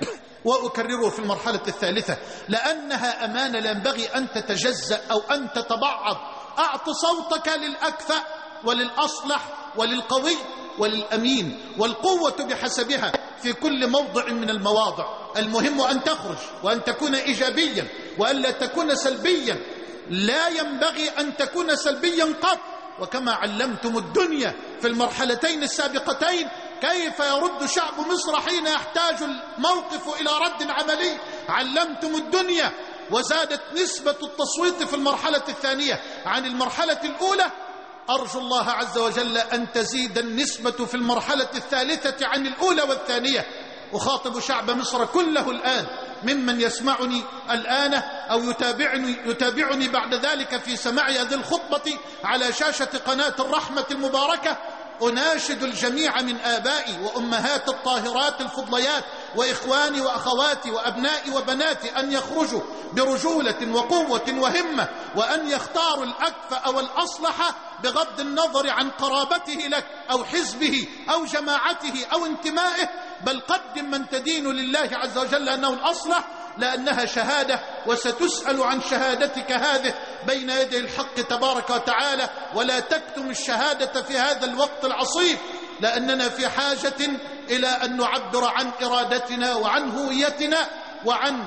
وأكرره في المرحلة الثالثة، لأنها أمانة لا ينبغي أن تتجزأ أو أن تتبعض. أعط صوتك للأكفأ وللأصلح وللقوي وللأمين، والقوة بحسبها في كل موضع من المواضع. المهم أن تخرج وأن تكون إيجابيا وأن لا تكون سلبيا، لا ينبغي أن تكون سلبيا قط. وكما علمتم الدنيا في المرحلتين السابقتين كيف يرد شعب مصر حين يحتاج الموقف إلى رد عملي، علمتم الدنيا. وزادت نسبة التصويت في المرحلة الثانية عن المرحلة الأولى. أرجو الله عز وجل أن تزيد النسبة في المرحلة الثالثة عن الأولى والثانية. أخاطب شعب مصر كله الآن، ممن يسمعني الآن أو يتابعني بعد ذلك في سماع هذه الخطبة على شاشة قناة الرحمة المباركة. أناشد الجميع من آبائي وأمهات الطاهرات الفضليات وإخواني وأخواتي وأبنائي وبناتي أن يخرجوا برجولة وقوة وهمة، وأن يختاروا الأكفأ والأصلح بغض النظر عن قرابته لك أو حزبه أو جماعته أو انتمائه، بل قدم من تدين لله عز وجل أنه الأصلح، لأنها شهادة، وستسأل عن شهادتك هذه بين يدي الحق تبارك وتعالى. ولا تكتم الشهادة في هذا الوقت العصيب، لأننا في حاجة إلى أن نعبر عن إرادتنا وعن هويتنا وعن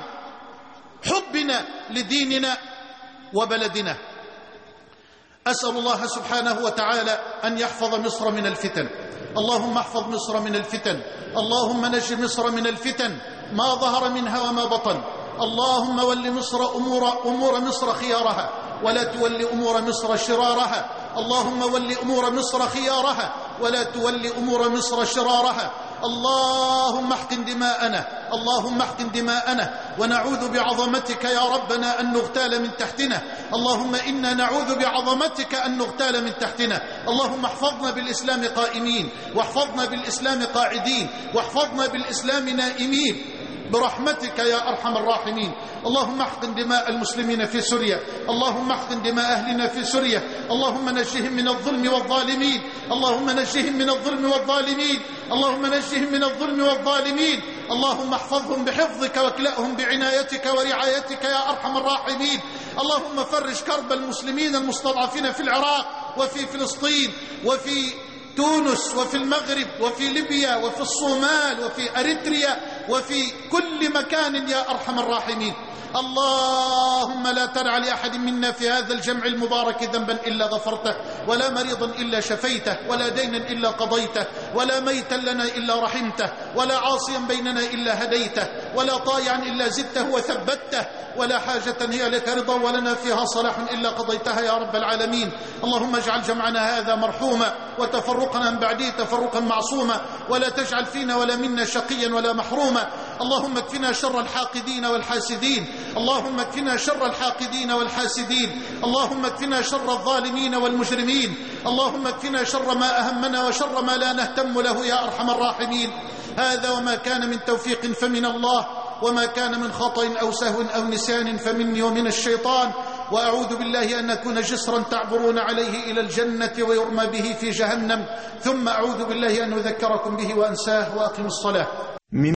حبنا لديننا وبلدنا. أسأل الله سبحانه وتعالى أن يحفظ مصر من الفتن. اللهم احفظ مصر من الفتن، اللهم نج مصر من الفتن ما ظهر منها وما بطن. اللهم ول مصر أمور مصر خيارها، ولا تول أمور مصر شرارها. اللهم ول أمور مصر خيارها، ولا تول أمور مصر شرارها. اللهم احقن دماءنا، اللهم احقن دماءنا، ونعوذ بعظمتك يا ربنا أن نغتال من تحتنا. اللهم إنا نعوذ بعظمتك أن نغتال من تحتنا. اللهم احفظنا بالإسلام قائمين، واحفظنا بالإسلام قاعدين، واحفظنا بالإسلام نائمين برحمتك يا أرحم الراحمين. اللهم احقن دماء المسلمين في سوريا، اللهم احقن دماء أهلنا في سوريا. اللهم نجهم من الظلم والظالمين، اللهم نجهم من الظلم والظالمين، اللهم نجهم من الظلم والظالمين. اللهم احفظهم بحفظك واكلأهم بعنايتك ورعايتك يا أرحم الراحمين. اللهم فرج كرب المسلمين المستضعفين في العراق وفي فلسطين وفي تونس وفي المغرب وفي ليبيا وفي الصومال وفي أريتريا وفي كل مكان يا أرحم الراحمين. اللهم لا تدع لأحد منا في هذا الجمع المبارك ذنبا إلا غفرته، ولا مريضا إلا شفيته، ولا دينا إلا قضيته، ولا ميتا لنا إلا رحمته، ولا عاصيا بيننا إلا هديته، ولا طائعا إلا زدته وثبته، ولا حاجة هي لك رضا ولنا فيها صلاح إلا قضيتها يا رب العالمين. اللهم اجعل جمعنا هذا مرحوما، وتفرقنا من بعده تفرقا معصوما، ولا تجعل فينا ولا منا شقيا ولا محروما. اللهم اكفنا شر الحاقدين والحاسدين، اللهم اكفنا شر الحاقدين والحاسدين، اللهم اكفنا شر الظالمين والمجرمين، اللهم اكفنا شر ما أهمنا وشر ما لا نهتم له يا أرحم الراحمين. هذا وما كان من توفيق فمن الله، وما كان من خطأ أو سهو أو نسيان فمني ومن الشيطان. وأعوذ بالله أن أكون جسرا تعبرون عليه إلى الجنة ويرمى به في جهنم، ثم أعوذ بالله أن أذكركم به وأنساه. وأقم الصلاة.